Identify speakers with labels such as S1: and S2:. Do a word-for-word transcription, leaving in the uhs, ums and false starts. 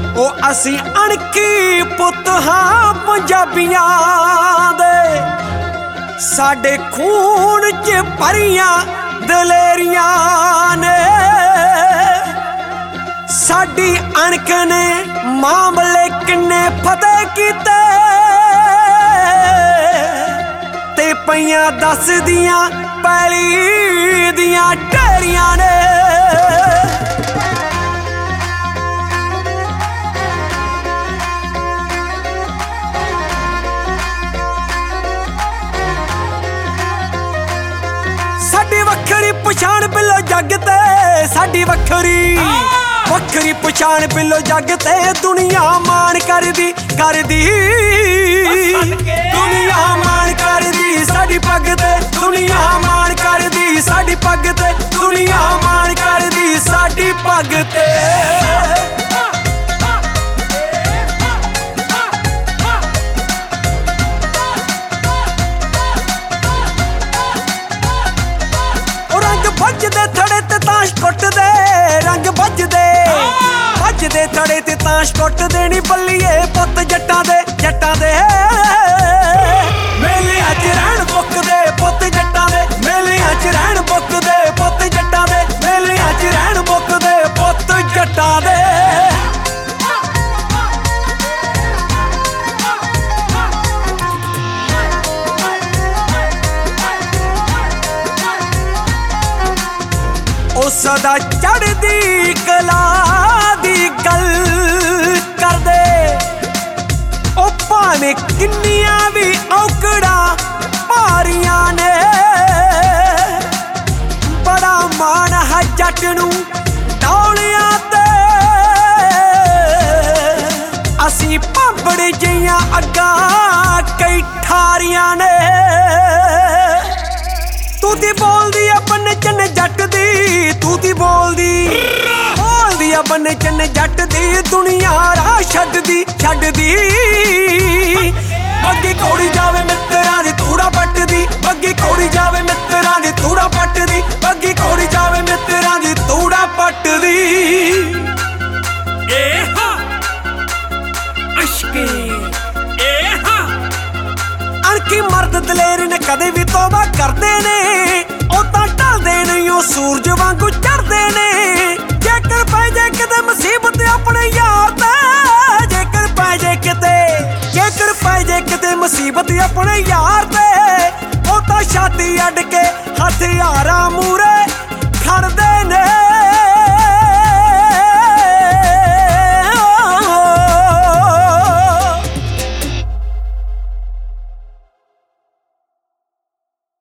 S1: ओ असी अणकी पुत हां पंजाबियां दे, साडे खून च भरियां दलेरियां ने। साडी अणक ने मामले किन्ने फतेह कीते, ते पईयां दस दियां पैली दियां ढेरियां ने। साडी वखरी पछाण बिलो जग ते, साडी वखरी वखरी पछाण बिलो जग ते, दुनिया मान करदी करदी, दुनिया मान करदी साडी पग ते, दुनिया मान करदी साडी पग ते, दुनिया मान करदी साडी पग ते। भजदे थड़े ते ताश कुटदे, रंग भजदे भजदे थड़े ते ताश कुटदे नी बल्लिए पुत जट्टां दे जट्टां दे। मेलियां च रहण मुकदे पुत जट्टां दे, मेलियां च रहण मुकदे पुत जट्टां दे, मेलियां च रहण मुकदे पुत जट्टां दे। ओ सदा चढ़दी कला दी गल करदे, ओ भावें किन्नियां भी औकड़ा भारियां ने। बड़ा मान है जट नूं डौलियां ते, असीं भांबड़ जियां अग्गां कई ठारियां ने। तू दी बोलदी अपने चन जट दी, तू दी बोलदी बोलदी अपने चन जट दी, दुनिया राह छड्डदी छड्डदी। बग्गी कोड़ी जावे मित्तरां दी तूड़ा पटदी, बग्गी कोड़ी जावे मित्तरां दी तूड़ा पटदी, बग्गी कोड़ी जावे मित्तरां दी तूड़ा पटदी। ए हा अशके ए हा अणकी मर्द दलेर ने कदे भी तौबा करदे ने, ओ तां ढलदे नहीं ओ सूरज वांगू चढ़दे ने। जेकर पै जे किते मुसीबत अपने यार ते, जेकर पै जे किते जेकर पै जे किते मुसीबत अपने यार ते, ओ तां छाती अड्ड के हथियारां मूरे